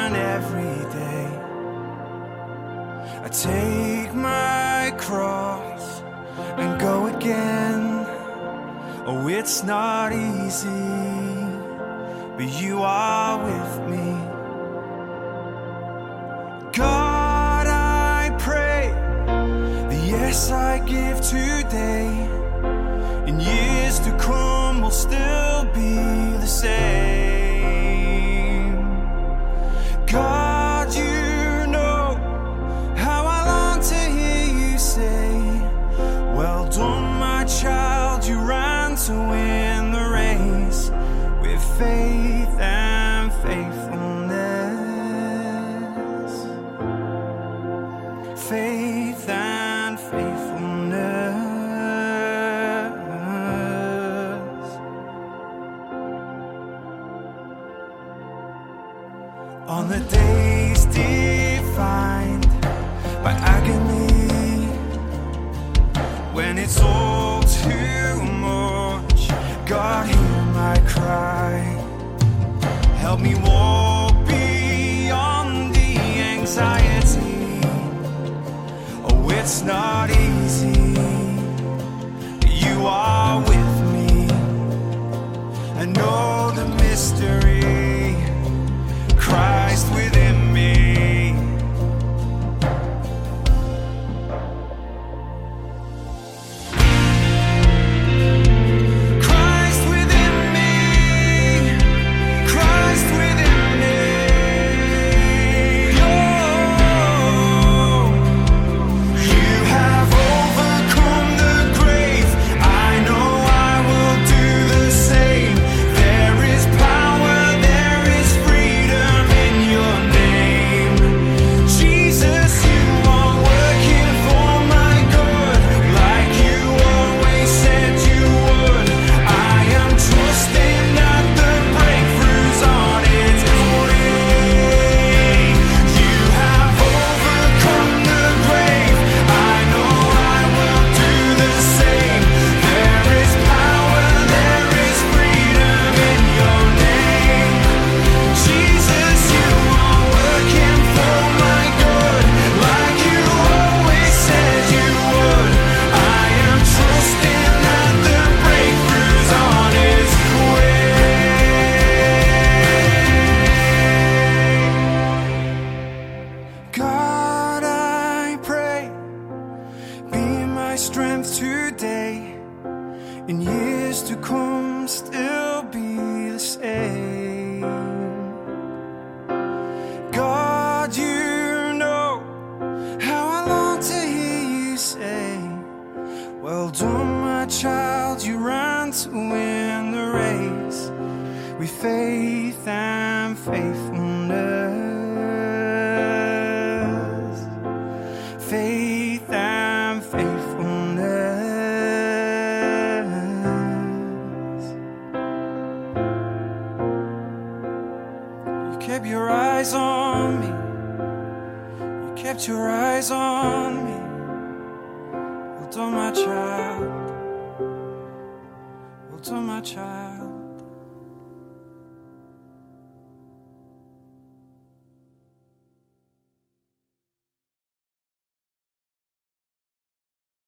and every day. I take my cross and go again. Oh, it's not easy, but you are with me. God, I pray the yes I give today, in years to come will still be the same. God, you know how I long to hear you say, well done, my child, you ran to win the race with faith and faithfulness. Faith and faithfulness. On the days defined by agony, when it's all too much, God, hear my cry. Help me walk beyond the anxiety. Oh, it's not easy. You are with me. I know the mystery, Christ within me. Christ within me. Christ within me. Oh, you have overcome the grave. I know I will do the same. There is power, there is freedom in your name. Jesus, you are working for my good, like you always said you would. I am trusting that the breakthrough's on its way. You have overcome the grave. I know I will do the same. There is power, there is freedom in your name. Jesus, you are working for my good, like you always said you would. I am trusting that the breakthrough's on its way. God, I pray, be my strength today, in years to come still be the same. God, you know how I long to hear you say, well done, my child, you ran to win the race with faith and faithfulness. Faith and faithfulness. You kept your eyes on me. You kept your eyes on me. Well done, my child. Well done, my child.